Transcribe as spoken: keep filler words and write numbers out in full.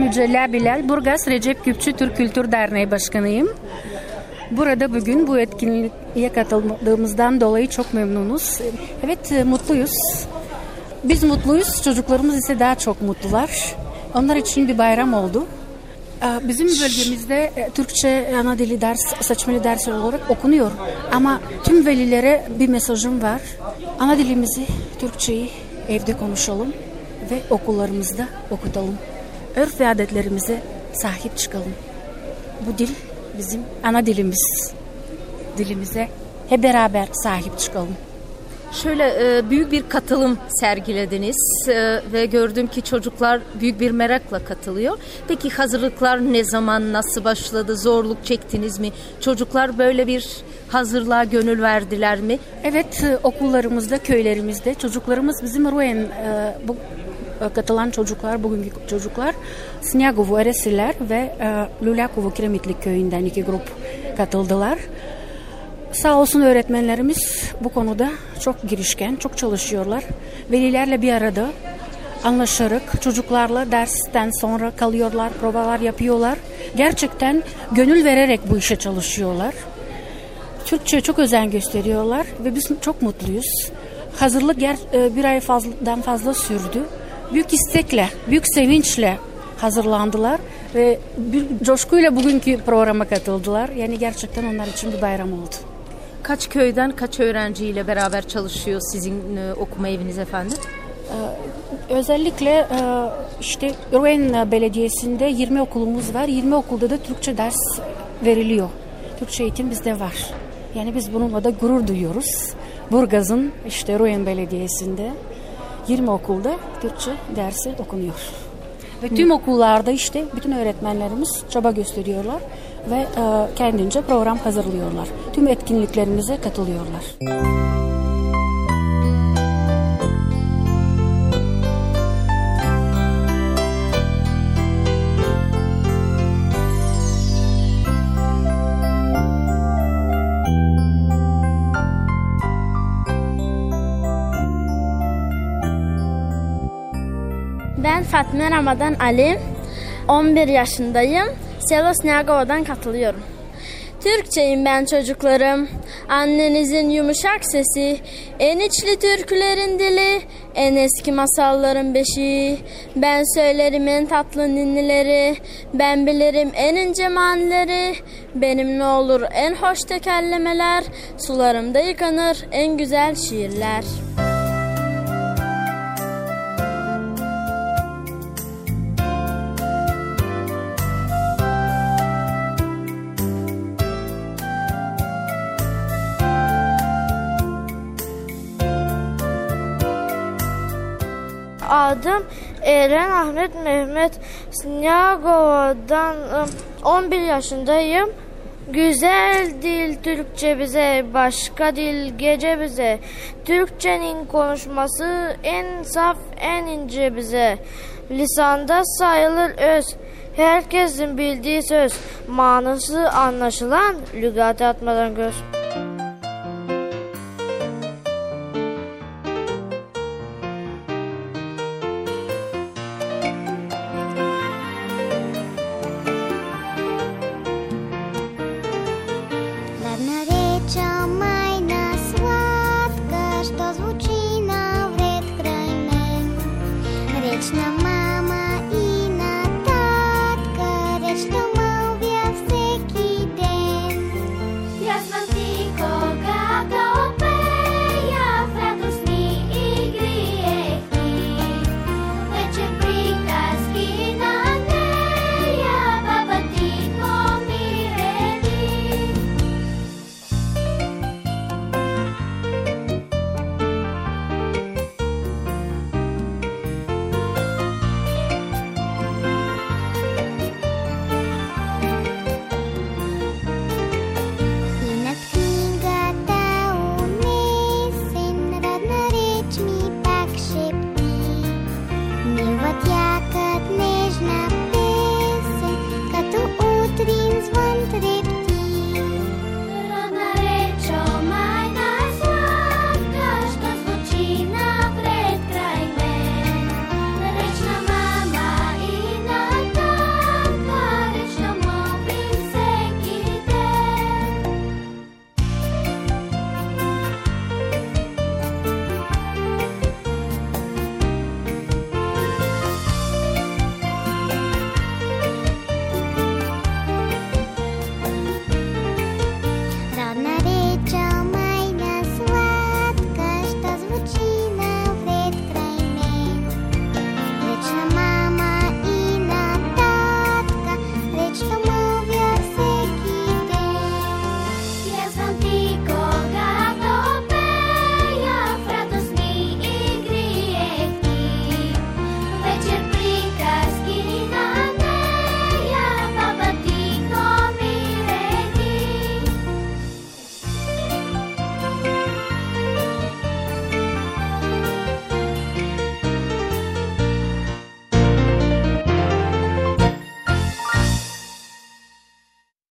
Mücella Bilal, Burgaz Recep Küpçü Türk Kültür Derneği Başkanıyım. Burada bugün bu etkinliğe katıldığımızdan dolayı çok memnunuz. Evet, mutluyuz. Biz mutluyuz, çocuklarımız ise daha çok mutlular. Onlar için bir bayram oldu. Bizim bölgemizde Türkçe ana dili ders, seçmeli dersler olarak okunuyor. Ama tüm velilere bir mesajım var. Ana dilimizi, Türkçeyi evde konuşalım ve okullarımızda okutalım. Örf ve adetlerimize sahip çıkalım. Bu dil bizim ana dilimiz. Dilimize hep beraber sahip çıkalım. Şöyle büyük bir katılım sergilediniz ve gördüm ki çocuklar büyük bir merakla katılıyor. Peki hazırlıklar ne zaman, nasıl başladı, zorluk çektiniz mi? Çocuklar böyle bir hazırlığa gönül verdiler mi? Evet, okullarımızda, köylerimizde çocuklarımız bizim Ruen, bu katılan çocuklar, bugünkü çocuklar Snyagovu Eresiler ve Lulakovu Kiremitlik köyünden iki grup katıldılar. Sağ olsun öğretmenlerimiz bu konuda çok girişken, çok çalışıyorlar. Velilerle bir arada anlaşarak çocuklarla dersten sonra kalıyorlar, provalar yapıyorlar. Gerçekten gönül vererek bu işe çalışıyorlar. Türkçe'ye çok özen gösteriyorlar ve biz çok mutluyuz. Hazırlık bir ay fazladan fazla sürdü. Büyük istekle, büyük sevinçle hazırlandılar ve bir coşkuyla bugünkü programa katıldılar. Yani gerçekten onlar için bir bayram oldu. Kaç köyden kaç öğrenciyle beraber çalışıyor sizin e, okuma eviniz efendim? Ee, özellikle e, işte Ruen Belediyesi'nde yirmi okulumuz var. yirmi okulda da Türkçe ders veriliyor. Türkçe eğitim bizde var. Yani biz bununla da gurur duyuyoruz. Burgaz'ın işte Ruen Belediyesi'nde yirmi okulda Türkçe dersi okunuyor. Ve tüm okullarda işte bütün öğretmenlerimiz çaba gösteriyorlar ve e, kendince program hazırlıyorlar. Tüm etkinliklerimize katılıyorlar. Ben Fatma Ramadan Ali, on bir yaşındayım. Selo Snyagova'dan katılıyorum. Türkçeyim ben çocuklarım, annenizin yumuşak sesi, en içli türkülerin dili, en eski masalların beşiği. Ben söylerim en tatlı ninnileri, ben bilirim en ince manileri. Benim ne olur en hoş tekerlemeler, sularımda yıkanır en güzel şiirler. Adım Eren Ahmet Mehmet. Snyagova'dan on bir yaşındayım. Güzel dil Türkçe bize, başka dil gece bize. Türkçenin konuşması en saf, en ince bize. Lisanda sayılır öz, herkesin bildiği söz. Manası anlaşılan, lügate atmadan göz.